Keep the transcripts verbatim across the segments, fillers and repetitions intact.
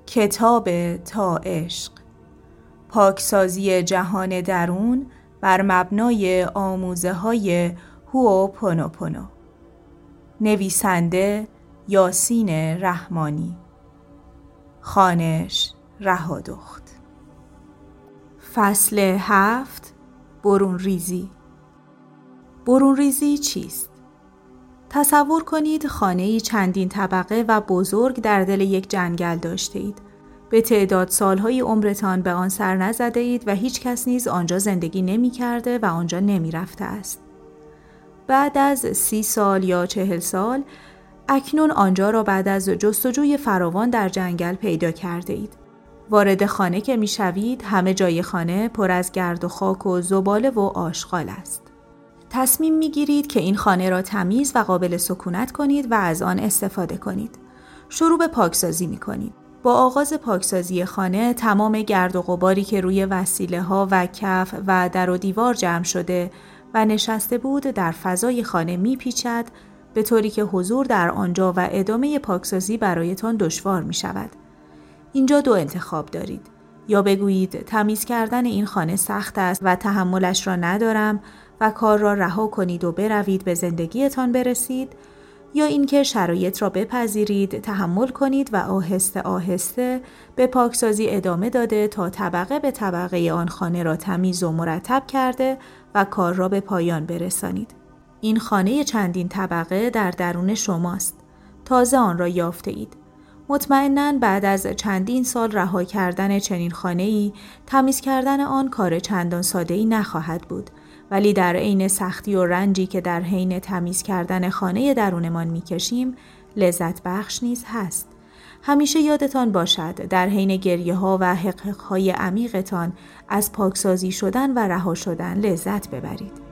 کتاب تا عشق، پاکسازی جهان درون بر مبنای آموزه های هوئوپونوپونو. نویسنده یاسین رحمانی. خوانش رهادخت. فصل هفت. برون ریزی. برون ریزی چیست؟ تصور کنید خانه‌ای چندین طبقه و بزرگ در دل یک جنگل داشته اید. به تعداد سالهای عمرتان به آن سر نزده اید و هیچ کس نیز آنجا زندگی نمی کرده و آنجا نمی رفته است. بعد از سی سال یا چهل سال اکنون آنجا را بعد از جستجوی فراوان در جنگل پیدا کرده اید. وارد خانه که می شوید همه جای خانه پر از گرد و خاک و زباله و آشغال است. تصمیم می گیرید که این خانه را تمیز و قابل سکونت کنید و از آن استفاده کنید. شروع به پاکسازی می کنید. با آغاز پاکسازی خانه تمام گرد و غباری که روی وسیله ها و کف و در و دیوار جمع شده و نشسته بود در فضای خانه می پیچد، به طوری که حضور در آنجا و ادامه پاکسازی برایتان دشوار می شود. اینجا دو انتخاب دارید. یا بگویید تمیز کردن این خانه سخت است و تحملش را ندارم و کار را رها کنید و بروید به زندگیتان برسید، یا اینکه شرایط را بپذیرید، تحمل کنید و آهسته آهسته به پاکسازی ادامه داده تا طبقه به طبقه آن خانه را تمیز و مرتب کرده و کار را به پایان برسانید. این خانه چندین طبقه در درون شماست. تازه آن را یافته اید. مطمئناً بعد از چندین سال رها کردن چنین خانه‌ای، تمیز کردن آن کار چندان ساده‌ای نخواهد بود. ولی در عین سختی و رنجی که در حین تمیز کردن خانه درونمان می‌کشیم، لذت بخش نیز هست. همیشه یادتان باشد در حین گریه‌ها و حقحق‌های عمیقتان از پاکسازی شدن و رها شدن لذت ببرید.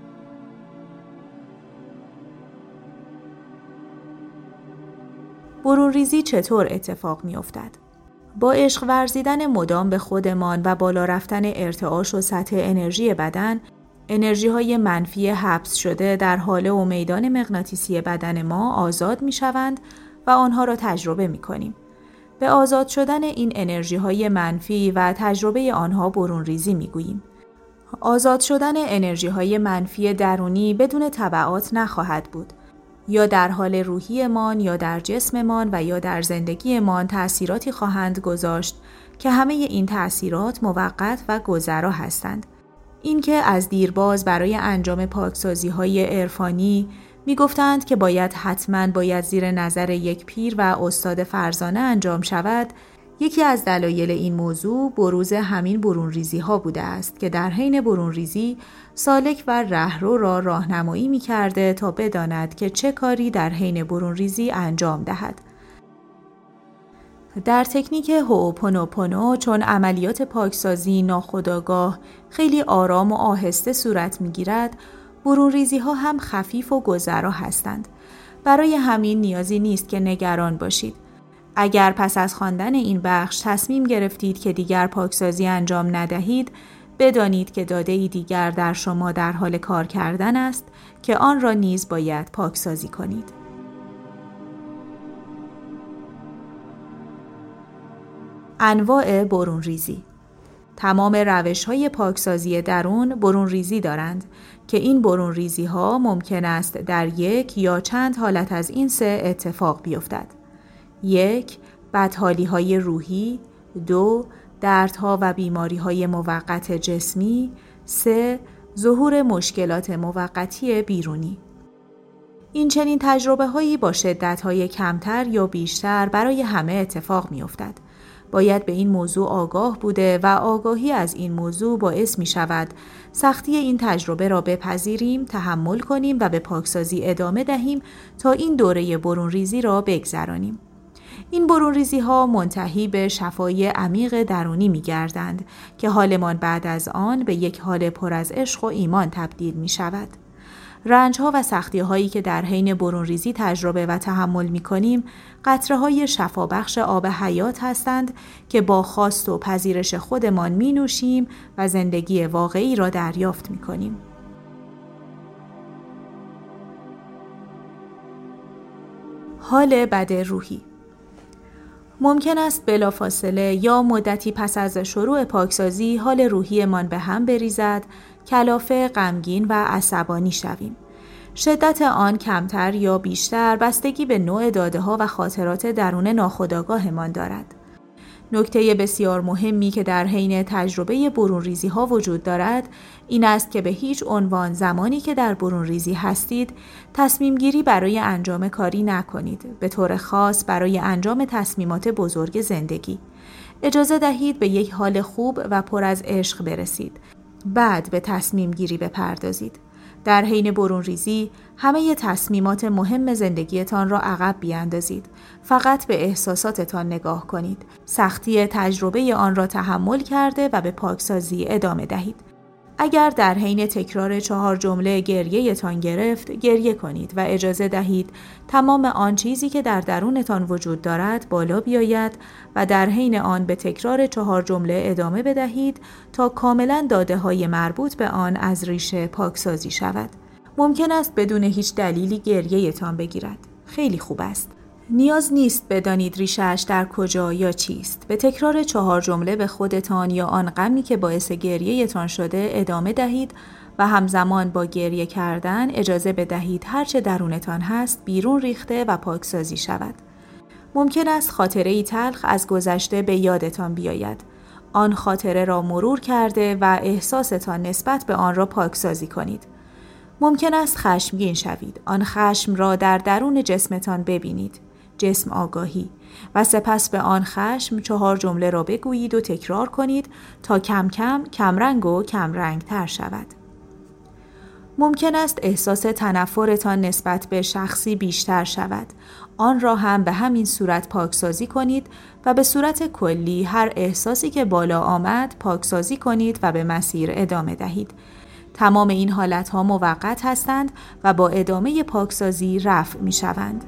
برون ریزی چطور اتفاق می‌افتد؟ با عشق ورزیدن مدام به خودمان و بالا رفتن ارتعاش و سطح انرژی بدن، انرژی های منفی حبس شده در حاله و میدان مغناطیسی بدن ما آزاد می شوند و آنها را تجربه می کنیم. به آزاد شدن این انرژی های منفی و تجربه آنها برون ریزی می گوییم. آزاد شدن انرژی های منفی درونی بدون تبعات نخواهد بود. یا در حال روحیمان یا در جسممان و یا در زندگیمان تأثیراتی خواهند گذاشت که همه این تأثیرات موقت و گذرا هستند. اینکه از دیرباز برای انجام پاکسازی‌های عرفانی می‌گفتند که باید حتماً باید زیر نظر یک پیر و استاد فرزانه انجام شود، یکی از دلایل این موضوع بروز همین برونریزی‌ها بوده است که در حین برونریزی سالک و رهرو را راهنمایی می‌کرده تا بداند که چه کاری در حین برونریزی انجام دهد. در تکنیک هوئوپونوپونو چون عملیات پاکسازی ناخودآگاه خیلی آرام و آهسته صورت می‌گیرد، برونریزی‌ها هم خفیف و گذرا هستند. برای همین نیازی نیست که نگران باشید. اگر پس از خواندن این بخش تصمیم گرفتید که دیگر پاکسازی انجام ندهید، بدانید که داده‌ای دیگر در شما در حال کار کردن است که آن را نیز باید پاکسازی کنید. انواع برونریزی. تمام روش‌های پاکسازی درون برونریزی دارند که این برونریزی‌ها ممکن است در یک یا چند حالت از این سه اتفاق بیفتد. یک، بدحالی‌های روحی. دو، دردها و بیماری‌های موقت جسمی. سه، ظهور مشکلات موقتی بیرونی. این چنین تجربه‌هایی با شدت‌های کمتر یا بیشتر برای همه اتفاق می‌افتد. باید به این موضوع آگاه بوده و آگاهی از این موضوع باعث می شود سختی این تجربه را بپذیریم، تحمل کنیم و به پاکسازی ادامه دهیم تا این دوره برونریزی را بگذرانیم. این برونریزی ها منتهی به شفای عمیق درونی می گردند که حالمان بعد از آن به یک حال پر از عشق و ایمان تبدیل می شود. رنج‌ها و سختی‌هایی که در حین برونریزی تجربه و تحمل می‌کنیم، قطره‌های شفابخش آب حیات هستند که با خواست و پذیرش خودمان می‌نوشیم و زندگی واقعی را دریافت می‌کنیم. حال بد روحی. ممکن است بلافاصله یا مدتی پس از شروع پاکسازی حال روحیمان به هم بریزد، کلافه، غمگین و عصبانی شویم. شدت آن کمتر یا بیشتر بستگی به نوع داده‌ها و خاطرات درون ناخودآگاهمان دارد. نکته بسیار مهمی که در حین تجربه برونریزی ها وجود دارد این است که به هیچ عنوان زمانی که در برونریزی هستید تصمیم گیری برای انجام کاری نکنید، به طور خاص برای انجام تصمیمات بزرگ زندگی. اجازه دهید به یک حال خوب و پر از عشق برسید، بعد به تصمیم گیری بپردازید. در حین برونریزی همه تصمیمات مهم زندگیتان را عقب بیاندازید. فقط به احساساتتان نگاه کنید. سختی تجربه آن را تحمل کرده و به پاکسازی ادامه دهید. اگر در حین تکرار چهار جمله گریه‌تان گرفت، گریه کنید و اجازه دهید تمام آن چیزی که در درونتان وجود دارد بالا بیاید و در حین آن به تکرار چهار جمله ادامه بدهید تا کاملا داده‌های مربوط به آن از ریشه پاکسازی شود. ممکن است بدون هیچ دلیلی گریه‌تان بگیرد. خیلی خوب است. نیاز نیست بدانید ریشه‌اش در کجا یا چیست. به تکرار چهار جمله به خودتان یا آن غمی که باعث گریه‌تان شده ادامه دهید و همزمان با گریه کردن اجازه بدهید هرچه درونتان هست بیرون ریخته و پاکسازی شود. ممکن است خاطره‌ای تلخ از گذشته به یادتان بیاید. آن خاطره را مرور کرده و احساستان نسبت به آن را پاکسازی کنید. ممکن است خشمگین شوید. آن خشم را در درون جسمتان ببینید. جسم آگاهی و سپس به آن خشم چهار جمله را بگویید و تکرار کنید تا کم کم کمرنگ و کمرنگ تر شود. ممکن است احساس تنفرتان نسبت به شخصی بیشتر شود. آن را هم به همین صورت پاکسازی کنید و به صورت کلی هر احساسی که بالا آمد پاکسازی کنید و به مسیر ادامه دهید. تمام این حالتها موقت هستند و با ادامه پاکسازی رفع می شوند.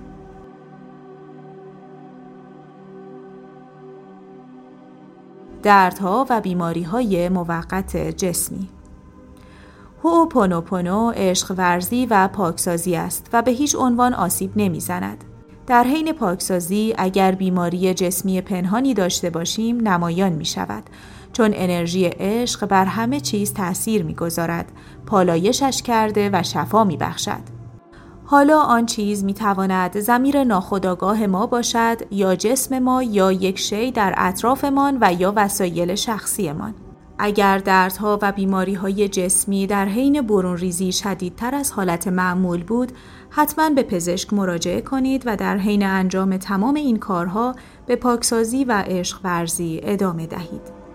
دردها و بیماری‌های موقت جسمی. هوئوپونوپونو عشق ورزی و پاکسازی است و به هیچ عنوان آسیب نمی‌زند. در حین پاکسازی اگر بیماری جسمی پنهانی داشته باشیم نمایان می‌شود، چون انرژی عشق بر همه چیز تأثیر می‌گذارد، پالایشش کرده و شفا می‌بخشد. حالا آن چیز می‌تواند ضمیر ناخودآگاه ما باشد یا جسم ما یا یک شی در اطرافمان و یا وسایل شخصیمان. اگر دردها و بیماری‌های جسمی در حین برونریزی شدیدتر از حالت معمول بود، حتما به پزشک مراجعه کنید و در حین انجام تمام این کارها به پاکسازی و عشق ورزی ادامه دهید.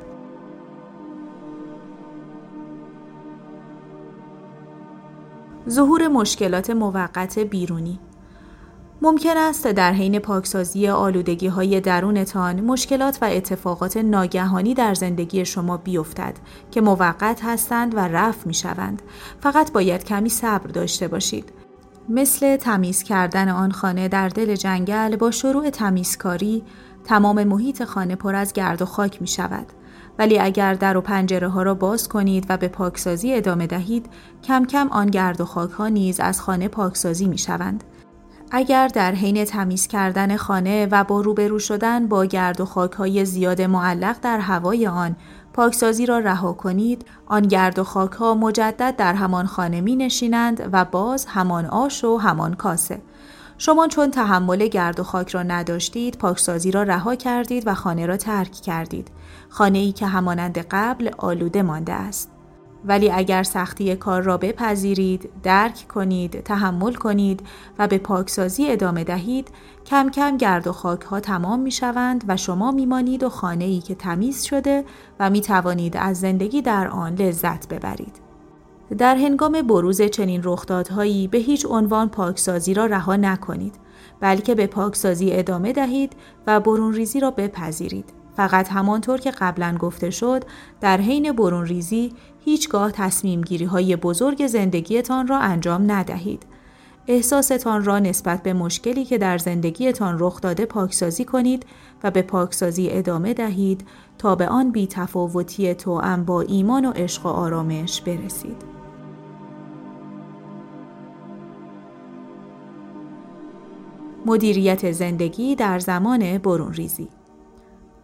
ظهور مشکلات موقت بیرونی. ممکن است در حین پاکسازی آلودگی‌های درونتان مشکلات و اتفاقات ناگهانی در زندگی شما بیفتد که موقت هستند و رفع می‌شوند. فقط باید کمی صبر داشته باشید. مثل تمیز کردن آن خانه در دل جنگل، با شروع تمیزکاری تمام محیط خانه پر از گرد و خاک می‌شود. ولی اگر در و پنجره ها را باز کنید و به پاکسازی ادامه دهید، کم کم آن گرد و خاک ها نیز از خانه پاکسازی می شوند. اگر در حین تمیز کردن خانه و با روبرو شدن با گرد و خاک های زیاد معلق در هوای آن پاکسازی را رها کنید، آن گرد و خاک ها مجدد در همان خانه می نشینند و باز همان آش و همان کاسه. شما چون تحمل گرد و خاک را نداشتید، پاکسازی را رها کردید و خانه را ترک کردید. خانه‌ای که همانند قبل آلوده مانده است. ولی اگر سختی کار را بپذیرید، درک کنید، تحمل کنید و به پاکسازی ادامه دهید، کم کم گرد و خاک ها تمام می شوند و شما می مانید و خانه‌ای که تمیز شده و می توانید از زندگی در آن لذت ببرید. در هنگام بروز چنین رخدادهایی به هیچ عنوان پاکسازی را رها نکنید، بلکه به پاکسازی ادامه دهید و برونریزی را بپذیرید. فقط همانطور که قبلا گفته شد، در حین برونریزی هیچگاه تصمیم گیری های بزرگ زندگیتان را انجام ندهید. احساستان را نسبت به مشکلی که در زندگیتان رخ داده پاکسازی کنید و به پاکسازی ادامه دهید تا به آن بی‌تفاوتی توأم با ایمان و عشق و آرامش برسید. مدیریت زندگی در زمان برونریزی.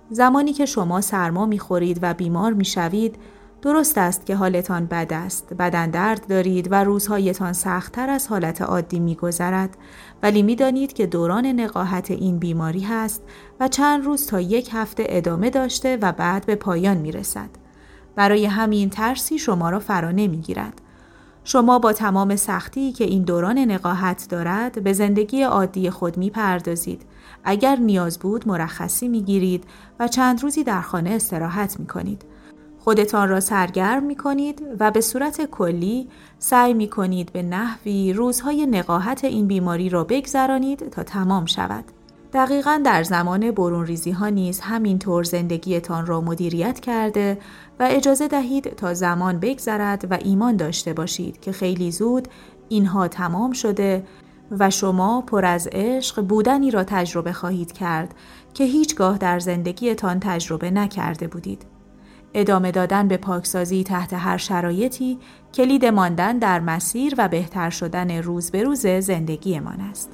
زمانی که شما سرما می‌خورید و بیمار می‌شوید، درست است که حالتان بد است، بدن درد دارید و روزهایتان سخت‌تر از حالت عادی می‌گذرد، ولی می‌دانید که دوران نقاهت این بیماری هست و چند روز تا یک هفته ادامه داشته و بعد به پایان می‌رسد. برای همین ترسی شما را فرا نمی‌گیرد. شما با تمام سختی که این دوران نقاهت دارد به زندگی عادی خود می‌پردازید. اگر نیاز بود مرخصی می‌گیرید و چند روزی در خانه استراحت می‌کنید. خودتان را سرگرم می‌کنید و به صورت کلی سعی می‌کنید به نحوی روزهای نقاهت این بیماری را بگذرانید تا تمام شود. دقیقاً در زمان برون ریزی ها نیز همینطور زندگیتان را مدیریت کرده و اجازه دهید تا زمان بگذرد و ایمان داشته باشید که خیلی زود اینها تمام شده و شما پر از عشق بودنی را تجربه خواهید کرد که هیچگاه در زندگیتان تجربه نکرده بودید. ادامه دادن به پاکسازی تحت هر شرایطی کلید ماندن در مسیر و بهتر شدن روز به روز زندگیمان است.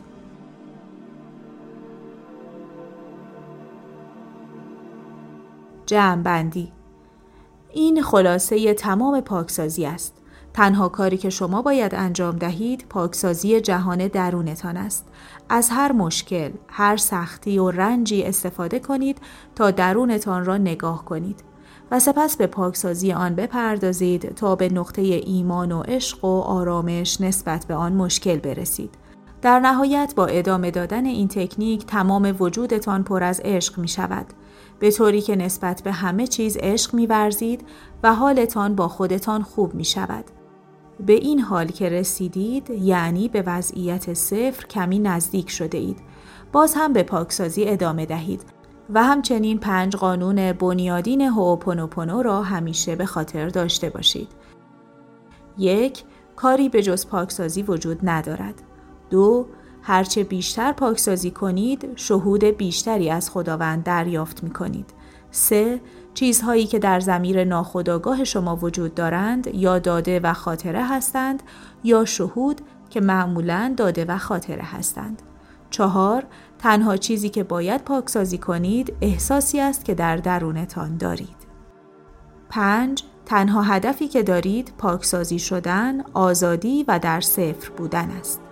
جمع‌بندی. این خلاصه تمام پاکسازی است. تنها کاری که شما باید انجام دهید پاکسازی جهان درونتان است. از هر مشکل، هر سختی و رنجی استفاده کنید تا درونتان را نگاه کنید و سپس به پاکسازی آن بپردازید تا به نقطه ایمان و عشق و آرامش نسبت به آن مشکل برسید. در نهایت با ادامه دادن این تکنیک تمام وجودتان پر از عشق می شود. به طوری که نسبت به همه چیز عشق می ورزید و حالتان با خودتان خوب می شود. به این حال که رسیدید یعنی به وضعیت صفر کمی نزدیک شده اید. باز هم به پاکسازی ادامه دهید و همچنین پنج قانون بنیادین هوئوپونوپونو را همیشه به خاطر داشته باشید. یک، کاری به جز پاکسازی وجود ندارد. دو، هرچه بیشتر پاکسازی کنید، شهود بیشتری از خداوند دریافت می کنید. سه، چیزهایی که در ضمیر ناخودآگاه شما وجود دارند یا داده و خاطره هستند یا شهود که معمولاً داده و خاطره هستند. چهار، تنها چیزی که باید پاکسازی کنید احساسی است که در درونتان دارید. پنج، تنها هدفی که دارید پاکسازی شدن، آزادی و در صفر بودن است.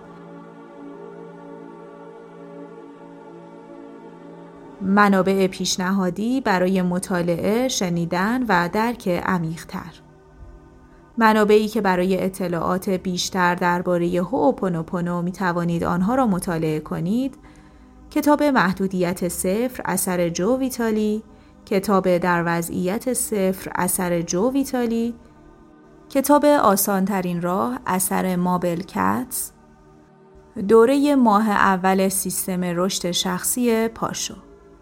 منابع پیشنهادی برای مطالعه، شنیدن و درک عمیق‌تر. منابعی که برای اطلاعات بیشتر درباره هوئوپونوپونو می توانید آنها را مطالعه کنید: کتاب محدودیت صفر اثر جو ویتالی، کتاب در وضعیت صفر اثر جو ویتالی، کتاب آسان ترین راه اثر مابل کتس، دوره ماه اول سیستم رشد شخصی پاشو.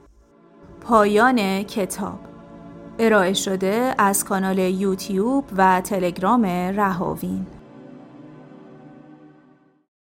پایان کتاب ارائه شده از کانال یوتیوب و تلگرام رهاوین.